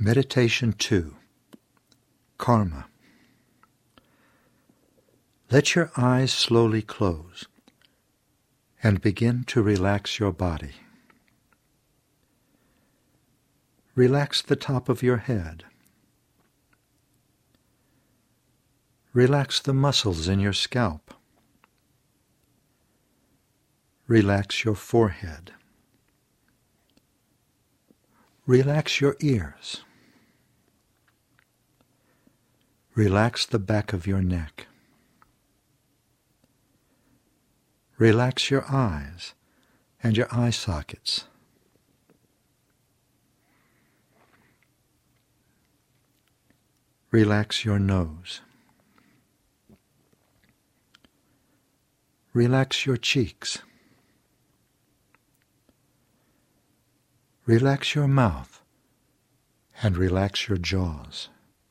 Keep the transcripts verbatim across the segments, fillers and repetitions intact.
Meditation two. Karma. Let your eyes slowly close and begin to relax your body. Relax the top of your head. Relax the muscles in your scalp. Relax your forehead. Relax your ears. Relax the back of your neck. Relax your eyes and your eye sockets. Relax your nose. Relax your cheeks. Relax your mouth and relax your jaws.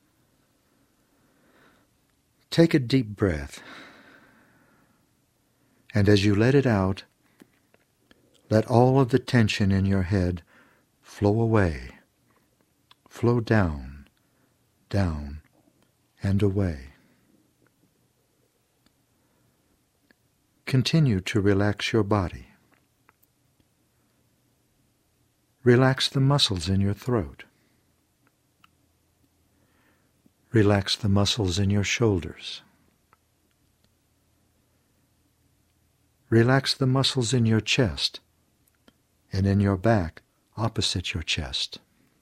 Take a deep breath, and as you let it out, let all of the tension in your head flow away, flow down, down, and away. Continue to relax your body. Relax the muscles in your throat. Relax the muscles in your shoulders. Relax the muscles in your chest and in your back opposite your chest.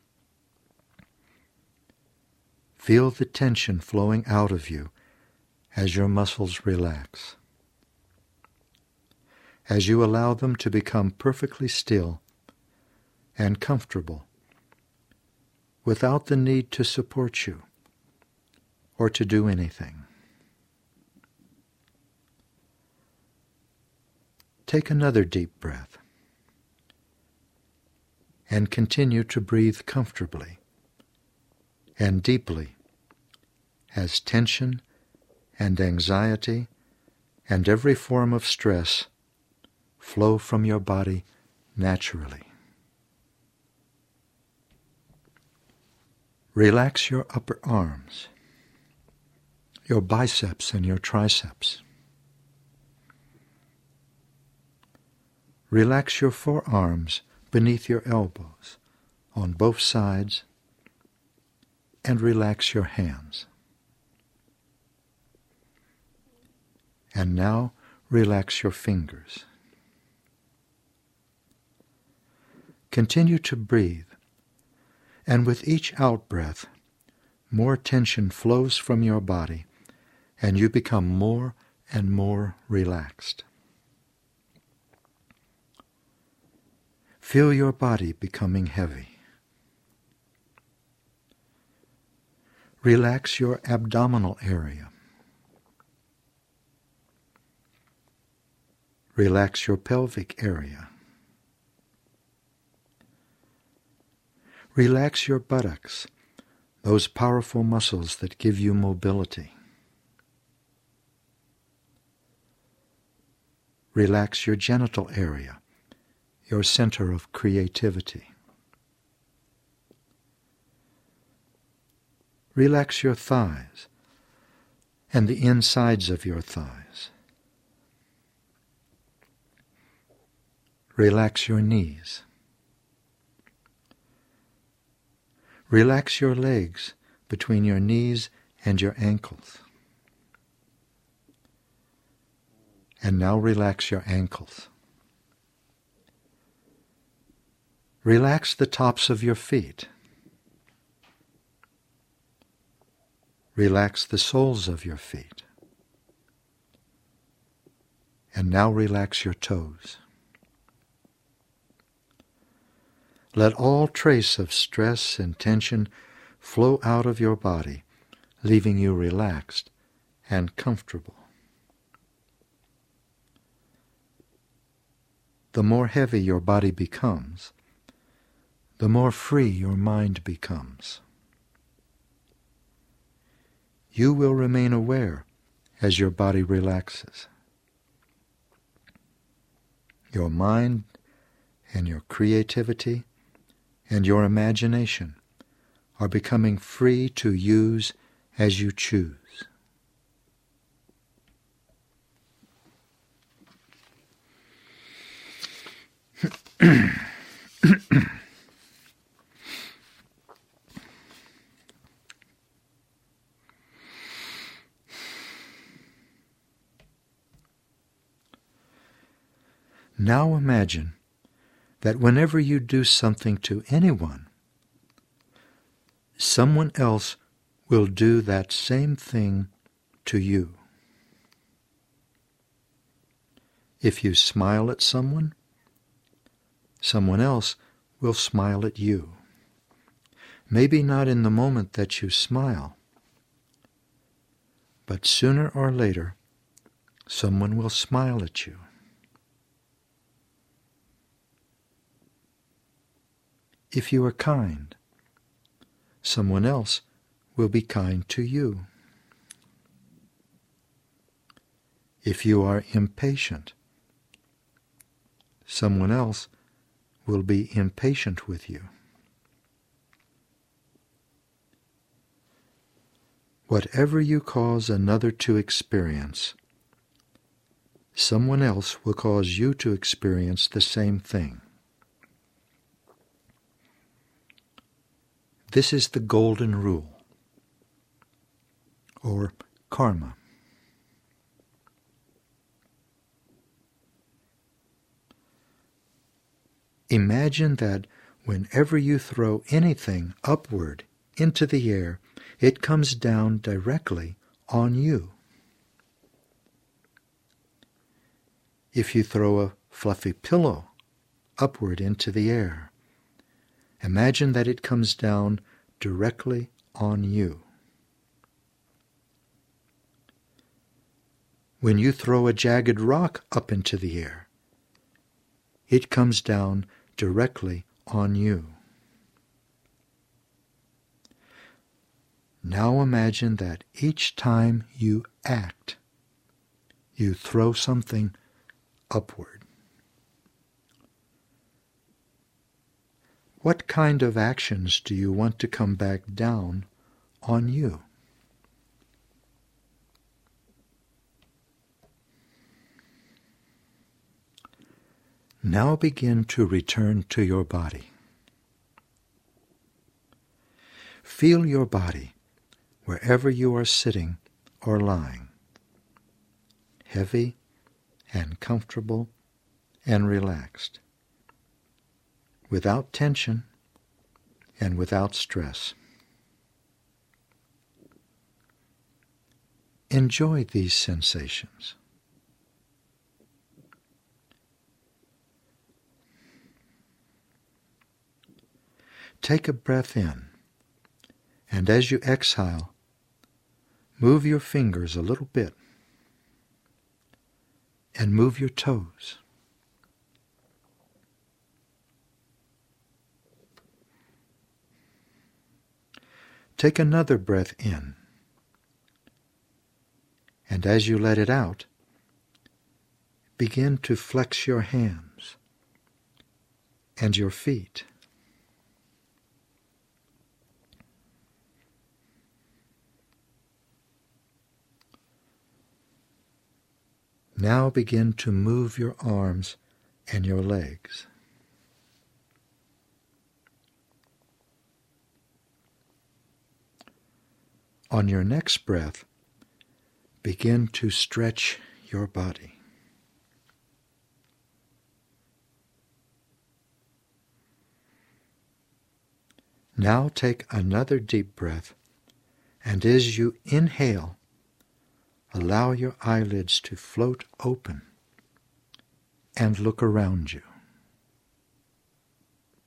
Feel the tension flowing out of you as your muscles relax. As you allow them to become perfectly still and comfortable, without the need to support you or to do anything. Take another deep breath and continue to breathe comfortably and deeply as tension and anxiety and every form of stress flow from your body naturally. Relax your upper arms, your biceps and your triceps. Relax your forearms beneath your elbows on both sides, and relax your hands. And now relax your fingers. Continue to breathe, and with each out-breath, more tension flows from your body, and you become more and more relaxed. Feel your body becoming heavy. Relax your abdominal area. Relax your pelvic area. Relax your buttocks, those powerful muscles that give you mobility. Relax your genital area, your center of creativity. Relax your thighs and the insides of your thighs. Relax your knees. Relax your legs between your knees and your ankles. And now relax your ankles. Relax the tops of your feet. Relax the soles of your feet. And now relax your toes. Let all trace of stress and tension flow out of your body, leaving you relaxed and comfortable. The more heavy your body becomes, the more free your mind becomes. You will remain aware as your body relaxes. Your mind and your creativity and your imagination are becoming free to use as you choose. Now imagine that whenever you do something to anyone, someone else will do that same thing to you. If you smile at someone, someone else will smile at you. Maybe not in the moment that you smile, but sooner or later, someone will smile at you. If you are kind, someone else will be kind to you. If you are impatient, someone else will be impatient with you. Whatever you cause another to experience, someone else will cause you to experience the same thing. This is the golden rule, or karma. Imagine that whenever you throw anything upward into the air, it comes down directly on you. If you throw a fluffy pillow upward into the air, imagine that it comes down directly on you. When you throw a jagged rock up into the air, it comes down directly on you. Now imagine that each time you act, you throw something upward. What kind of actions do you want to come back down on you? Now begin to return to your body. Feel your body wherever you are sitting or lying, heavy and comfortable and relaxed, without tension and without stress. Enjoy these sensations. Take a breath in, and as you exhale, move your fingers a little bit and move your toes. Take another breath in, and as you let it out, begin to flex your hands and your feet. Now begin to move your arms and your legs. On your next breath, begin to stretch your body. Now take another deep breath, and as you inhale, allow your eyelids to float open and look around you.